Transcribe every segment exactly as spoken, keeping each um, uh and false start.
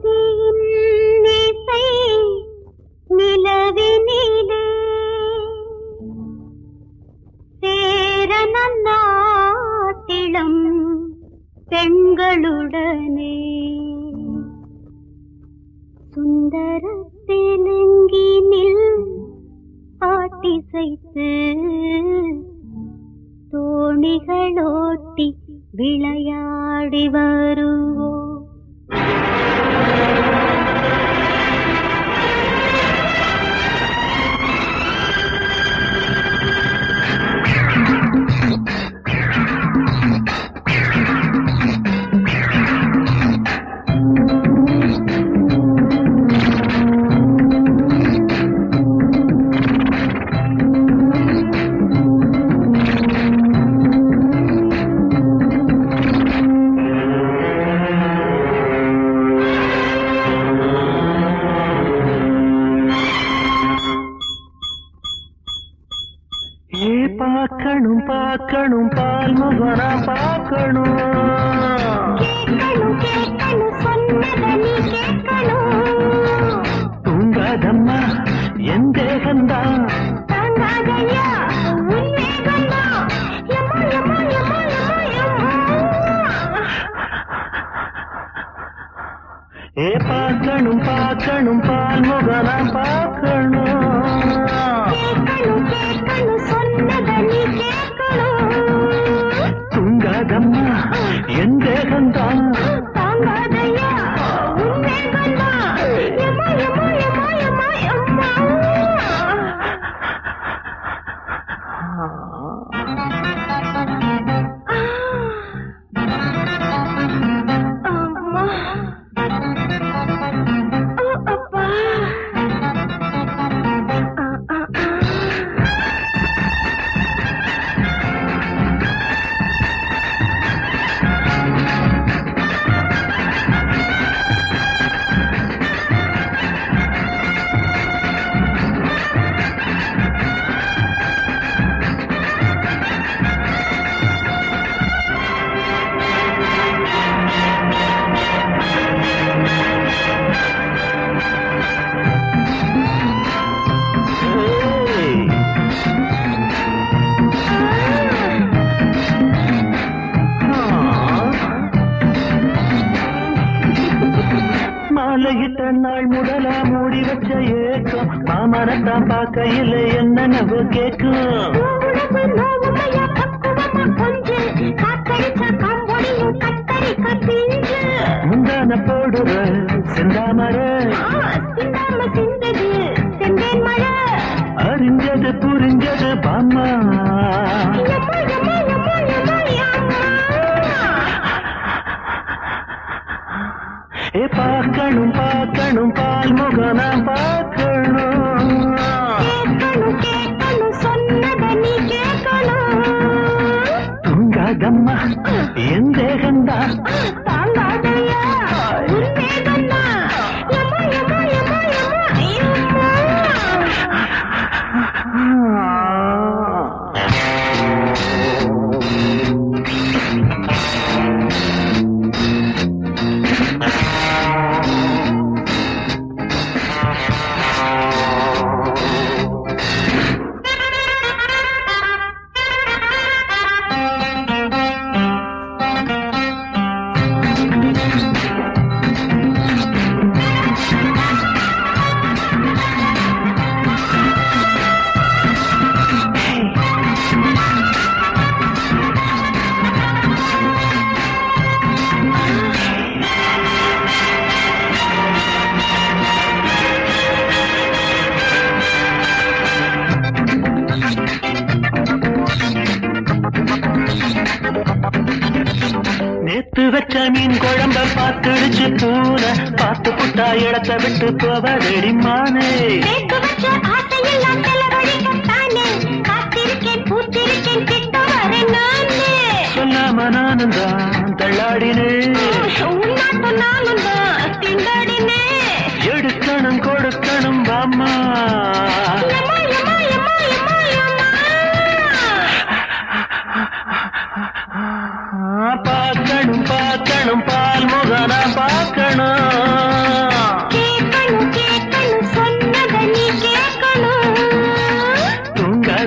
பெண்களுடனே சுந்தர தெலுங்கினில் பாட்டிசைத்து தோணிகளோட்டி விளையாடி வருவோம். பார்க்கணும் பார்க்கணும் பால்முகனா பார்க்கணும் கேட்கணும் கேட்கணும் சொன்னதை நீ கேட்கணும். தூங்காதம்மா என் தேகந்தான் தாங்காதையா உன் வேகந்தான். யம்மா யம்மா யம்மா யம்மா யம்மா. ஏ பார்க்கணும் பார்க்கணும் பால்முகனா பார்க்கணும் கேட்கணும் கேட்கணும் சொன்னதை நீ கேட்கணும். தூங்காதம்மா என் தேகந்தான் தாங்காதையா உன் வேகந்தான். யம்மா யம்மா யம்மா யம்மா யம்மா. அம்மா அப்பா. மாலையிட்ட நாள் முதலா மூடி வச்ச ஏக்கம் மாமனத்தான் பார்க்கையில் என்னென்னவோ கேட்கும். முந்தான போடுற செந்தாமர அறிஞ்சது புரிஞ்சது பாம்மா. ஏ பார்க்கணும் பார்க்கணும் பால்முகனா பார்க்கணும் கேட்கணும் கேட்கணும் சொன்னதை நீ கேட்கணும். தூங்காதம்மா என் தேகந்தான் தாங்காதையா உன் வேகந்தான். யம்மா யம்மா யம்மா யம்மா யம்மா. நேத்து வச்ச மீன் குழம்ப பார்த்துடுச்சு பூனை பார்த்து புட்டா இடத்தை விட்டு போவதடி மானே. நேத்து வச்ச ஆசையெல்லாம் செலவழிக்கத்தானே காத்திருக்கேன் பூத்திருக்கேன் கிட்ட வர நானே. சொல்லாம நானும் தான் தள்ளாடினேன் உன்னாட்ட நானும் தான் திண்டாடினே. எடுக்கணும் கொடுக்கணும் பாம்மா. யம்மா யம்மா யம்மா யம்மா யம்மா. பார்க்கணும் பார்க்கணும் பால்முகனா பார்க்கணும்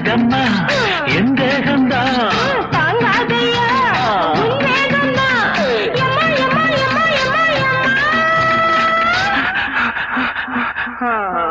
கம்மா என் தேகம்தான் தாங்காதையா உன் வேகம்தான். எம்மா, எம்மா, எம்மா, எம்மா, எம்மா.